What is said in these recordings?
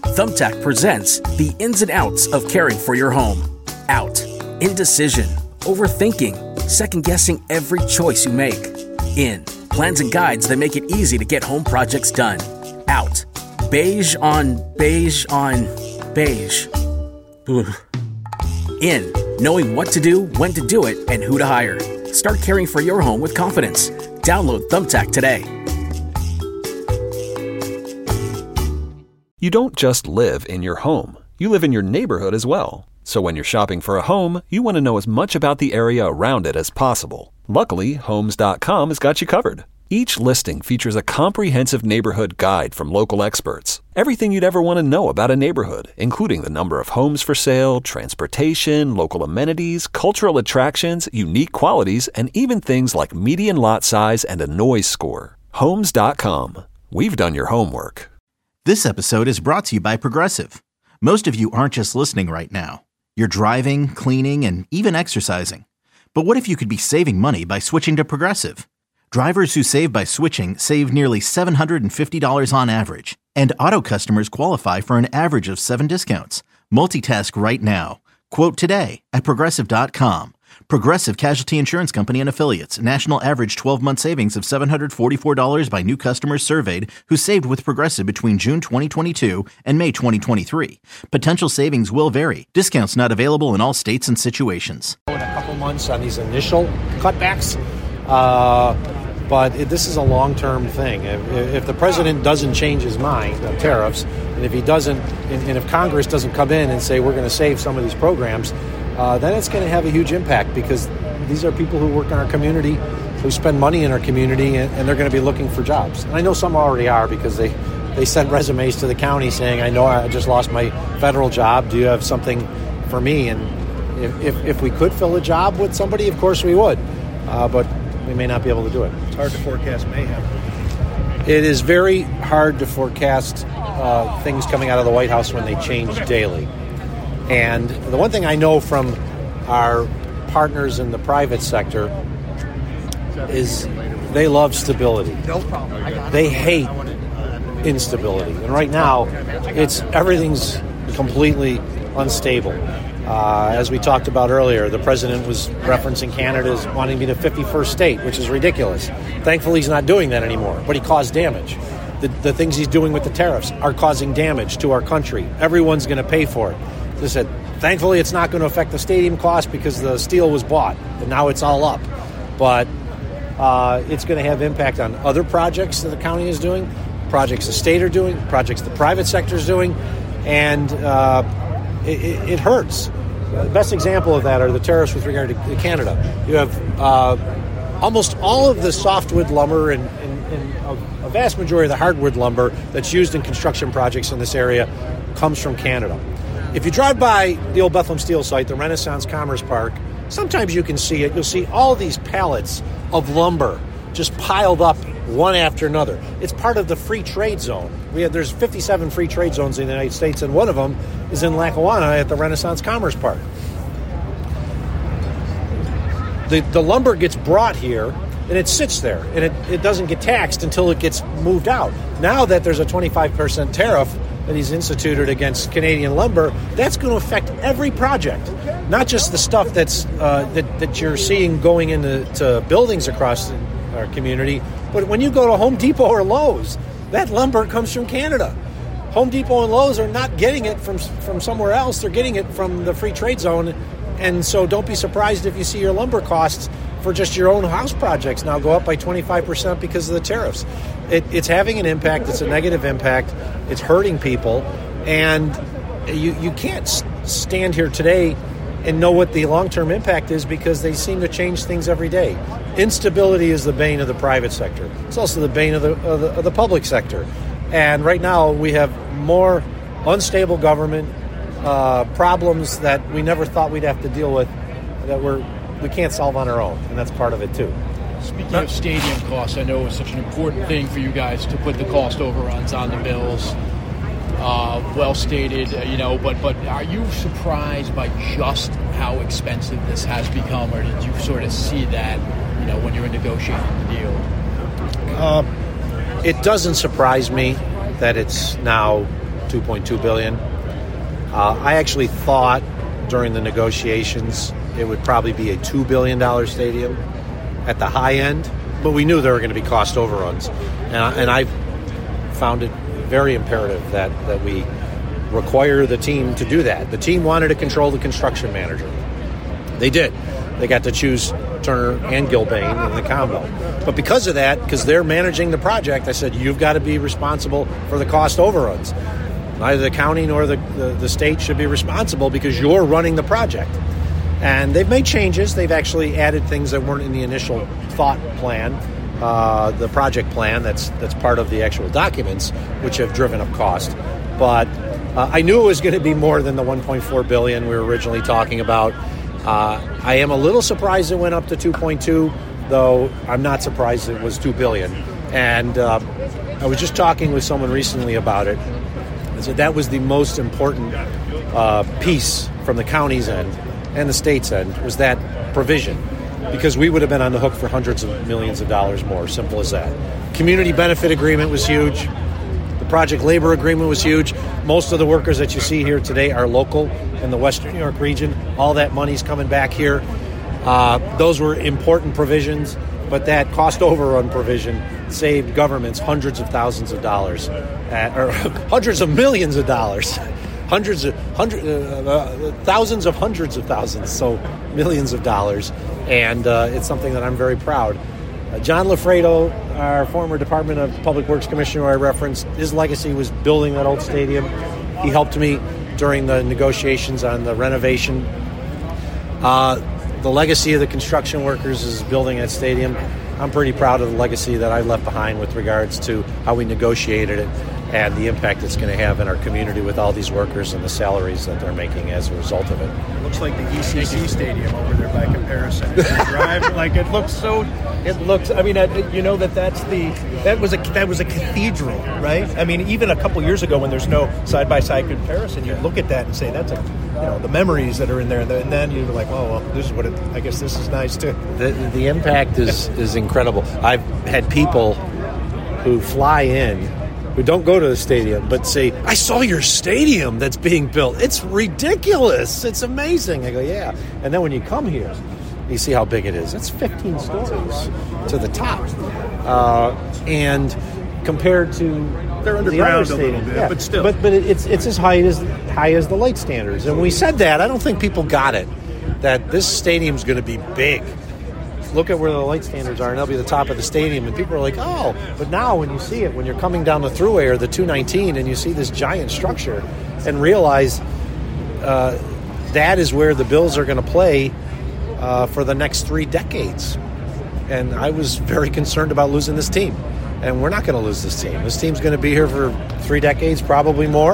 Thumbtack presents the ins and outs of caring for your home. Out. Indecision. Overthinking. Second-guessing every choice you make. In. Plans and guides that make it easy to get home projects done. Out. Beige on beige on beige. Ugh. In. Knowing what to do, when to do it, and who to hire. Start caring for your home with confidence. Download Thumbtack today. You don't just live in your home. You live in your neighborhood as well. So when you're shopping for a home, you want to know as much about the area around it as possible. Luckily, Homes.com has got you covered. Each listing features a comprehensive neighborhood guide from local experts. Everything you'd ever want to know about a neighborhood, including the number of homes for sale, transportation, local amenities, cultural attractions, unique qualities, and even things like median lot size and a noise score. Homes.com. We've done your homework. This episode is brought to you by Progressive. Most of you aren't just listening right now. You're driving, cleaning, and even exercising. But what if you could be saving money by switching to Progressive? Drivers who save by switching save nearly $750 on average. And auto customers qualify for an average of 7 discounts. Multitask right now. Quote today at Progressive.com. Progressive Casualty Insurance Company and Affiliates. National average 12-month savings of $744 by new customers surveyed who saved with Progressive between June 2022 and May 2023. Potential savings will vary. Discounts not available in all states and situations. In a couple months on these initial cutbacks, but this is a long-term thing. If the president doesn't change his mind on tariffs, and if he doesn't, and if Congress doesn't come in and say we're going to save some of these programs, then it's going to have a huge impact because these are people who work in our community, who spend money in our community, and they're going to be looking for jobs. And I know some already are because they sent resumes to the county saying, I know I just lost my federal job. Do you have something for me? And if we could fill a job with somebody, of course we would. But we may not be able to do it. It's hard to forecast mayhem. It is very hard to forecast things coming out of the White House when they change daily. And the one thing I know from our partners in the private sector is they love stability. They hate instability. And right now, everything's completely unstable. As we talked about earlier, the president was referencing Canada as wanting to be the 51st state, which is ridiculous. Thankfully, he's not doing that anymore, but he caused damage. The things he's doing with the tariffs are causing damage to our country. Everyone's going to pay for it. As I said, thankfully, it's not going to affect the stadium cost because the steel was bought, and now it's all up. But it's going to have impact on other projects that the county is doing, projects the state are doing, projects the private sector is doing, and it hurts. The best example of that are the tariffs with regard to Canada. You have almost all of the softwood lumber and a vast majority of the hardwood lumber that's used in construction projects in this area comes from Canada. If you drive by the old Bethlehem Steel site, the Renaissance Commerce Park, sometimes you can see it. You'll see all these pallets of lumber just piled up one after another. It's part of the free trade zone. There's 57 free trade zones in the United States, and one of them is in Lackawanna at the Renaissance Commerce Park. The lumber gets brought here, and it sits there, and it doesn't get taxed until it gets moved out. Now that there's a 25% tariff that he's instituted against Canadian lumber, that's going to affect every project, not just the stuff that you're seeing going into buildings across our community, but when you go to Home Depot or Lowe's, that lumber comes from Canada. Home Depot and Lowe's are not getting it from somewhere else. They're getting it from the free trade zone, and so don't be surprised if you see your lumber costs for just your own house projects now go up by 25% because of the tariffs. It's having an impact. It's a negative impact. It's hurting people. And you can't stand here today and know what the long-term impact is because they seem to change things every day. Instability is the bane of the private sector. It's also the bane of the public sector. And right now we have more unstable government, problems that we never thought we'd have to deal with that we can't solve on our own, and that's part of it too. Speaking of stadium costs, I know it's such an important thing for you guys to put the cost overruns on the bills. Well stated, but are you surprised by just how expensive this has become, or did you sort of see that, when you were negotiating the deal? It doesn't surprise me that it's now $2.2 billion. I actually thought during the negotiations it would probably be a $2 billion stadium at the high end, but we knew there were going to be cost overruns. And I found it very imperative that we require the team to do that. The team wanted to control the construction manager. They did. They got to choose Turner and Gilbane in the combo. But because of that, because they're managing the project, I said, you've got to be responsible for the cost overruns. Neither the county nor the state should be responsible because you're running the project. And they've made changes. They've actually added things that weren't in the initial thought plan, the project plan that's part of the actual documents, which have driven up cost. But I knew it was going to be more than the $1.4 billion we were originally talking about. I am a little surprised it went up to 2.2, though I'm not surprised it was $2 billion. And I was just talking with someone recently about it. I said that was the most important piece from the county's end and the state's end, was that provision, because we would have been on the hook for hundreds of millions of dollars more. Simple as that. Community benefit agreement was huge. The project labor agreement was huge. Most of the workers that you see here today are local in the Western New York region. All that money's coming back here. Those were important provisions, but that cost overrun provision saved governments hundreds of thousands of dollars, or hundreds of millions of dollars. Thousands of hundreds of thousands, so millions of dollars. And it's something that I'm very proud. John Lafredo, our former Department of Public Works Commissioner, I referenced, his legacy was building that old stadium. He helped me during the negotiations on the renovation. The legacy of the construction workers is building that stadium. I'm pretty proud of the legacy that I left behind with regards to how we negotiated it and the impact it's going to have in our community with all these workers and the salaries that they're making as a result of it. It looks like the ECC stadium over there by comparison. Drive, like it looks, I mean, you know, that was a cathedral, right? I mean, even a couple years ago when there's no side-by-side comparison, you look at that and say, that's the memories that are in there. And then you're like, oh, well, this is I guess this is nice too. The impact is incredible. I've had people who fly in who don't go to the stadium, but say, I saw your stadium that's being built. It's ridiculous. It's amazing. I go, yeah. And then when you come here, you see how big it is. It's 15 stories to the top. And compared to they're underground a little bit, but still. But it's as high as the light standards. And when we said that, I don't think people got it, that this stadium's going to be big. Look at where the light standards are, and they'll be the top of the stadium. And people are like, oh. But now when you see it, when you're coming down the thruway or the 219 and you see this giant structure and realize that is where the Bills are going to play for the next 3 decades. And I was very concerned about losing this team. And we're not going to lose this team. This team's going to be here for 3 decades, probably more.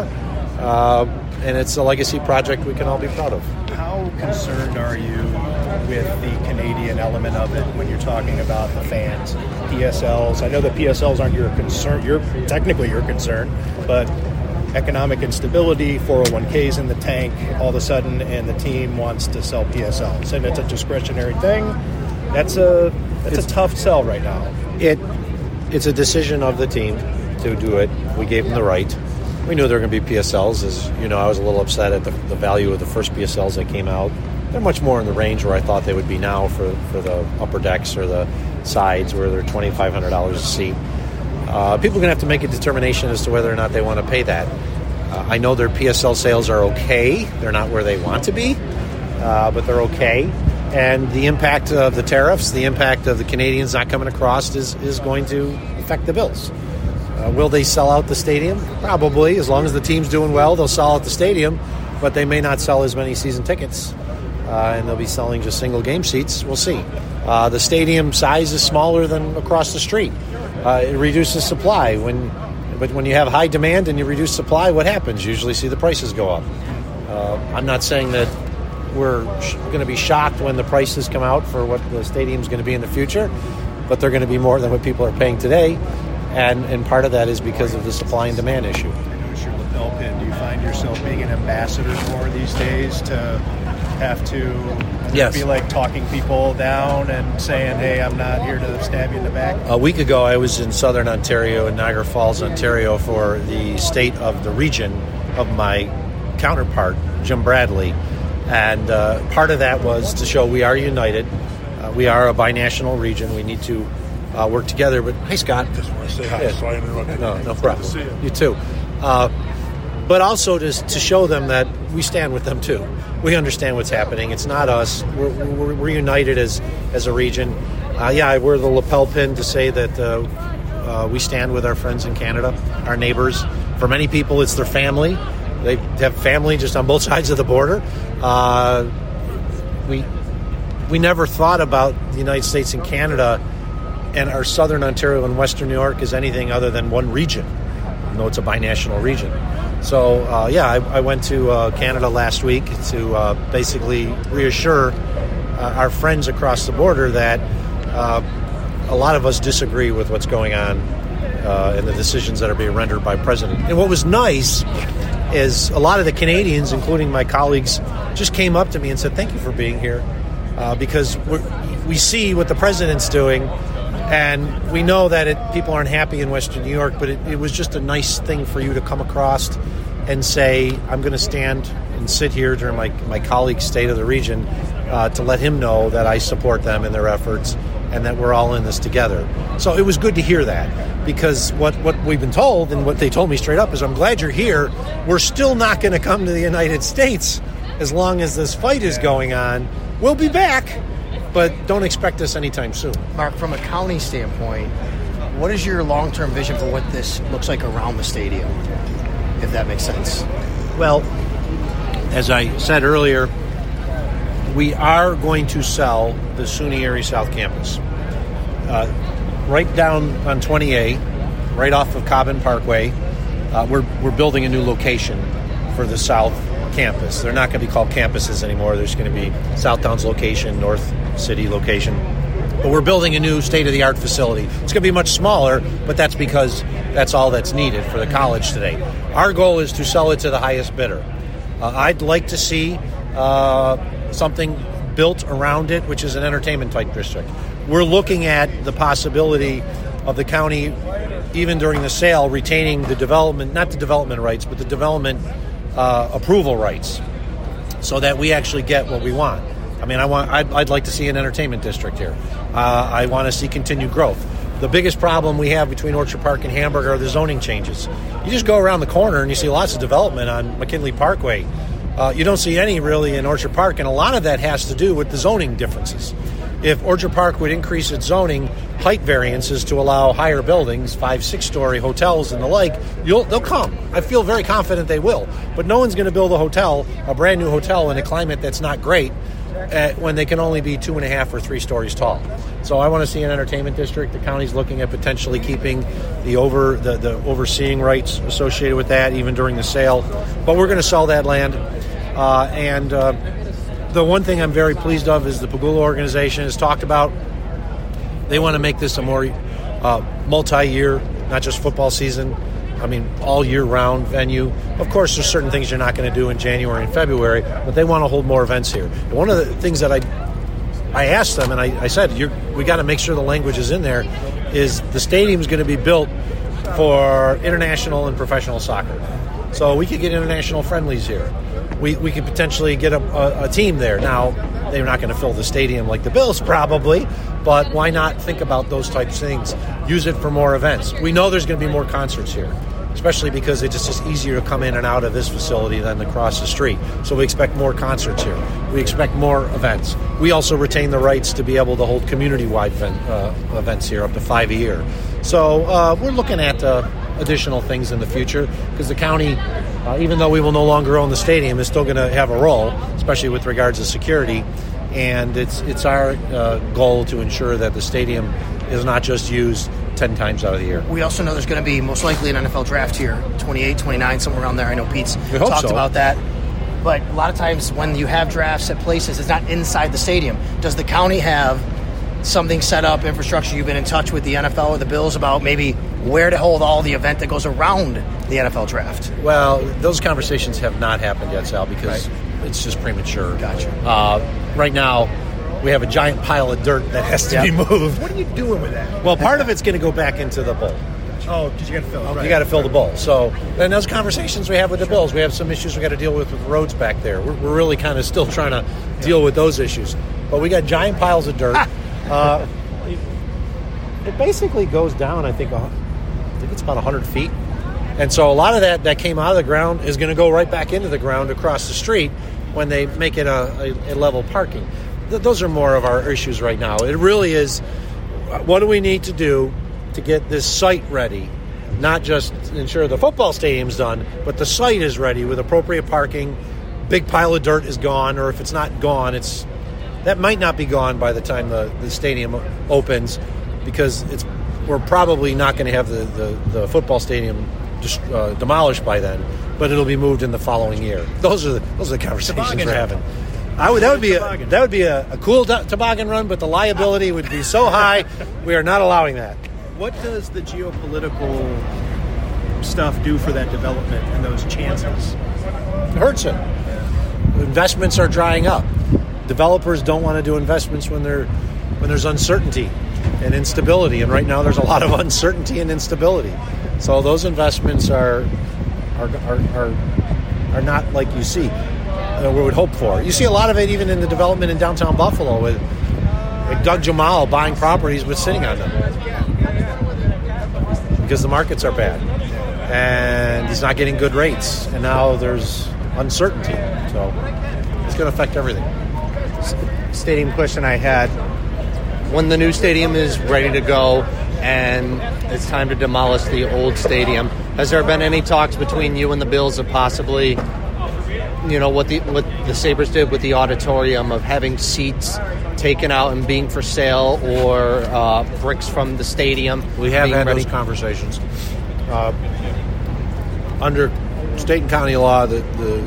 And it's a legacy project we can all be proud of. How concerned are you with the Canadian element of it when you're talking about the fans, PSLs? I know that PSLs aren't your concern. Technically your concern, but economic instability, 401ks in the tank all of a sudden, and the team wants to sell PSLs, and it's a discretionary thing. That's a tough sell right now. It's a decision of the team to do it. We gave them the right. We knew there were going to be PSLs. As you know, I was a little upset at the value of the first PSLs that came out. They're much more in the range where I thought they would be now for the upper decks or the sides, where they're $2,500 a seat. People are going to have to make a determination as to whether or not they want to pay that. I know their PSL sales are okay. They're not where they want to be, but they're okay. And the impact of the tariffs, the impact of the Canadians not coming across is going to affect the Bills. Will they sell out the stadium? Probably. As long as the team's doing well, they'll sell out the stadium, but they may not sell as many season tickets, and they'll be selling just single game seats. We'll see. The stadium size is smaller than across the street. It reduces supply. But when you have high demand and you reduce supply, what happens? You usually see the prices go up. I'm not saying that we're going to be shocked when the prices come out for what the stadium's going to be in the future, but they're going to be more than what people are paying today. And part of that is because of the supply and demand issue. I know it's your lapel pin. Do you find yourself being an ambassador more these days to have to Yes. be like talking people down and saying, hey, I'm not here to stab you in the back? A week ago, I was in southern Ontario, in Niagara Falls, Ontario, for the State of the Region of my counterpart, Jim Bradley. And part of that was to show we are united. We are a binational region. We need to work together. But hey, Scott. Just want to say hi. Yeah. So I interrupted. No problem. Good to see you. You too. But also to show them that we stand with them too. We understand what's happening. It's not us. We're united as a region. I wear the lapel pin to say that we stand with our friends in Canada, our neighbors. For many people, it's their family. They have family just on both sides of the border. We never thought about the United States and Canada and our southern Ontario and western New York as anything other than one region, even though it's a binational region. So, I went to Canada last week to basically reassure our friends across the border that a lot of us disagree with what's going on and the decisions that are being rendered by President. And what was nice is a lot of the Canadians, including my colleagues, just came up to me and said, thank you for being here, because we see what the President's doing, and we know that people aren't happy in Western New York, but it was just a nice thing for you to come across and say, I'm going to stand and sit here during my colleague's State of the Region to let him know that I support them in their efforts and that we're all in this together. So it was good to hear that, because what we've been told, and what they told me straight up, is I'm glad you're here. We're still not going to come to the United States as long as this fight is going on. We'll be back, but don't expect us anytime soon. Mark, from a county standpoint, what is your long-term vision for what this looks like around the stadium, if that makes sense? Well, as I said earlier, we are going to sell the SUNY Erie South Campus. Right down on 20A, right off of Cobbin Parkway, we're building a new location for the South Campus. They're not going to be called campuses anymore. There's going to be Southdowns location, North City location. But we're building a new state-of-the-art facility. It's going to be much smaller, but that's because that's all that's needed for the college today. Our goal is to sell it to the highest bidder. I'd like to see something built around it, which is an entertainment-type district. We're looking at the possibility of the county, even during the sale, retaining the development, not the development rights, but the development approval rights, so that we actually get what we want. I mean, I'd like to see an entertainment district here. I want to see continued growth. The biggest problem we have between Orchard Park and Hamburg are the zoning changes. You just go around the corner and you see lots of development on McKinley Parkway. You don't see any really in Orchard Park, and a lot of that has to do with the zoning differences. If Orchard Park would increase its zoning height variances to allow higher buildings, 5-6-story hotels and the like, they'll come. I feel very confident they will. But no one's going to build a brand new hotel in a climate that's not great when they can only be 2.5 or 3 stories tall. So I want to see an entertainment district. The county's looking at potentially keeping the overseeing rights associated with that, even during the sale. But we're going to sell that land. The one thing I'm very pleased of is the Pegula organization has talked about they want to make this a more multi-year, not just football season, all year-round venue. Of course, there's certain things you're not going to do in January and February, but they want to hold more events here. And one of the things that I asked them, and I said, we got to make sure the language is in there, is the stadium is going to be built for international and professional soccer. So we could get international friendlies here. We could potentially get a team there. Now, they're not going to fill the stadium like the Bills probably, but why not think about those types of things? Use it for more events. We know there's going to be more concerts here, especially because it's just easier to come in and out of this facility than across the street. So we expect more concerts here. We expect more events. We also retain the rights to be able to hold community-wide events here, up to 5 a year. So we're looking at additional things in the future, because the county, even though we will no longer own the stadium, is still going to have a role, especially with regards to security. And it's our goal to ensure that the stadium is not just used 10 times out of the year. We also know there's going to be most likely an NFL draft here, 28, 29, somewhere around there. I know Pete's talked about that. But a lot of times when you have drafts at places, it's not inside the stadium. Does the county have something set up, infrastructure? You've been in touch with the NFL or the Bills about maybe where to hold all the event that goes around the NFL draft? Well, those conversations have not happened yet, Sal, because it's just premature. Gotcha. Right now, we have a giant pile of dirt that has to be moved. What are you doing with that? Well, part of it's going to go back into the bowl. Oh, because you got to fill it. Right. You got to fill the bowl. So, and those conversations we have with the Bills, we have some issues we got to deal with the roads back there. We're really kind of still trying to deal with those issues. But we got giant piles of dirt. It basically goes down, I think it's about 100 feet. And so a lot of that came out of the ground is going to go right back into the ground across the street when they make it a level parking. Those are more of our issues right now. It really is, what do we need to do to get this site ready? Not just ensure the football stadium's done, but the site is ready with appropriate parking. Big pile of dirt is gone, or if it's not gone, that might not be gone by the time the stadium opens, because we're probably not going to have the football stadium demolished by then, but it'll be moved in the following year. Those are the conversations we're having. That would be a cool toboggan run, but the liability would be so high. We are not allowing that. What does the geopolitical stuff do for that development and those chances? It hurts it. Investments are drying up. Developers don't want to do investments when there's uncertainty and instability, and right now there's a lot of uncertainty and instability. So those investments are not like you see. We would hope for. You see a lot of it even in the development in downtown Buffalo with Doug Jamal buying properties but sitting on them because the markets are bad and he's not getting good rates, and now there's uncertainty. So it's going to affect everything. Stadium question I had: when the new stadium is ready to go and it's time to demolish the old stadium, has there been any talks between you and the Bills of possibly, what the Sabres did with the auditorium, of having seats taken out and being for sale, or bricks from the stadium? We have had those conversations. Under state and county law, the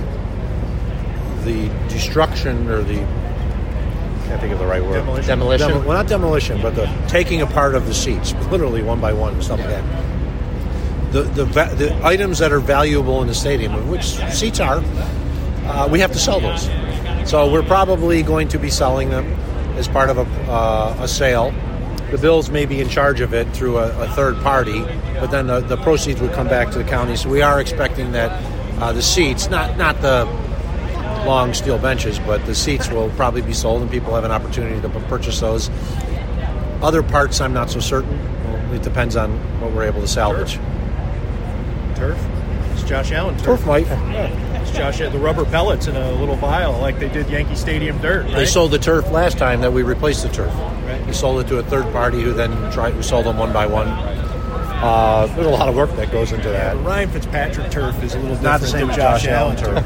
destruction, or I can't think of the right word. Demolition? Well, not demolition, but the taking apart of the seats, literally one by one and stuff like that. The items that are valuable in the stadium, which seats are, we have to sell those. So we're probably going to be selling them as part of a sale. The Bills may be in charge of it through a third party, but then the proceeds would come back to the county. So we are expecting that the seats, not the long steel benches, but the seats will probably be sold and people have an opportunity to purchase those. Other parts, I'm not so certain. It depends on what we're able to salvage. Turf? It's Josh Allen. Turf might. It's Josh had the rubber pellets in a little vial like they did Yankee Stadium dirt, right? They sold the turf last time that we replaced the turf. Right. We sold it to a third party who then we sold them one by one. There's a lot of work that goes into that. Ryan Fitzpatrick turf is a little not the same than Josh Allen turf.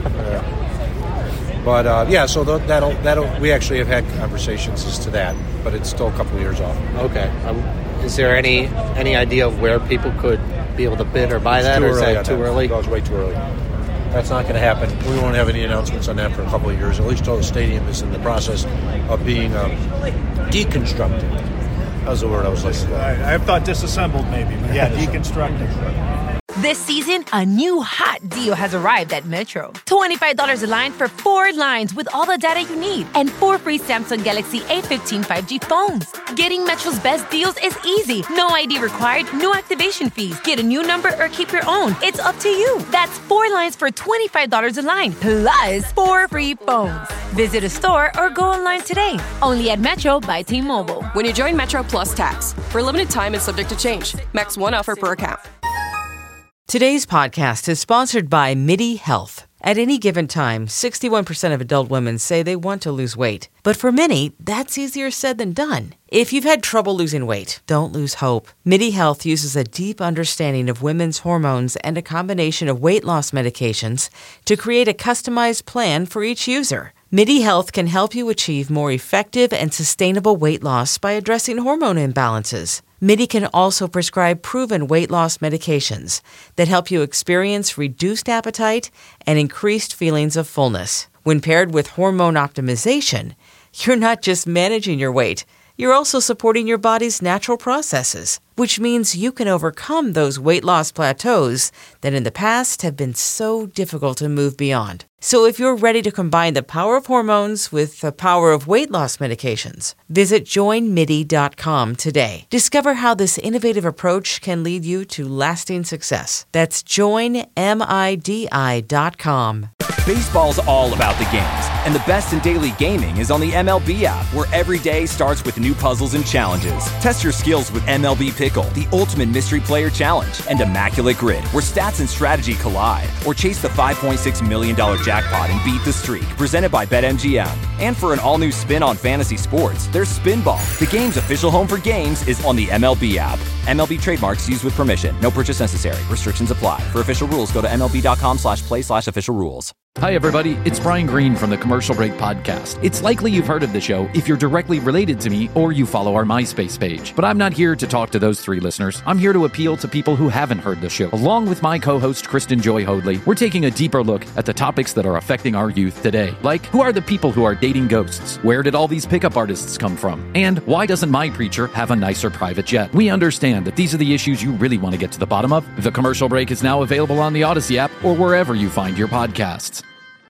But so that'll we actually have had conversations as to that, but it's still a couple of years off. Okay. Is there any idea of where people could be able to bid or buy that, or is that too early? It was way too early. That's not going to happen. We won't have any announcements on that for a couple of years, at least till the stadium is in the process of being deconstructed. That was the word I was looking for. I thought disassembled maybe, but yeah, deconstructed. This season, a new hot deal has arrived at Metro. $25 a line for 4 lines with all the data you need, and 4 free Samsung Galaxy A15 5G phones. Getting Metro's best deals is easy. No ID required, no activation fees. Get a new number or keep your own. It's up to you. That's 4 lines for $25 a line, plus 4 free phones. Visit a store or go online today. Only at Metro by T-Mobile. When you join Metro Plus Tax, for a limited time and subject to change. Max 1 offer per account. Today's podcast is sponsored by MIDI Health. At any given time, 61% of adult women say they want to lose weight. But for many, that's easier said than done. If you've had trouble losing weight, don't lose hope. MIDI Health uses a deep understanding of women's hormones and a combination of weight loss medications to create a customized plan for each user. MIDI Health can help you achieve more effective and sustainable weight loss by addressing hormone imbalances. MIDI can also prescribe proven weight loss medications that help you experience reduced appetite and increased feelings of fullness. When paired with hormone optimization, you're not just managing your weight, You're also supporting your body's natural processes, which means you can overcome those weight loss plateaus that in the past have been so difficult to move beyond. So if you're ready to combine the power of hormones with the power of weight loss medications, visit joinmidi.com today. Discover how this innovative approach can lead you to lasting success. That's joinmidi.com. Baseball's all about the games, and the best in daily gaming is on the MLB app, where every day starts with new puzzles and challenges. Test your skills with MLB Pickle, the ultimate mystery player challenge, and Immaculate Grid, where stats and strategy collide. Or chase the $5.6 million jackpot and beat the streak, presented by BetMGM. And for an all-new spin on fantasy sports, there's Spinball. The game's official home for games is on the MLB app. MLB trademarks used with permission. No purchase necessary. Restrictions apply. For official rules, go to MLB.com/play/official rules. Hi, everybody. It's Brian Green from the Commercial Break Podcast. It's likely you've heard of the show if you're directly related to me or you follow our MySpace page. But I'm not here to talk to those three listeners. I'm here to appeal to people who haven't heard the show. Along with my co-host, Kristen Joy Hoadley, we're taking a deeper look at the topics that are affecting our youth today. Like, who are the people who are dating ghosts? Where did all these pickup artists come from? And why doesn't my preacher have a nicer private jet? We understand that these are the issues you really want to get to the bottom of. The Commercial Break is now available on the Odyssey app or wherever you find your podcasts.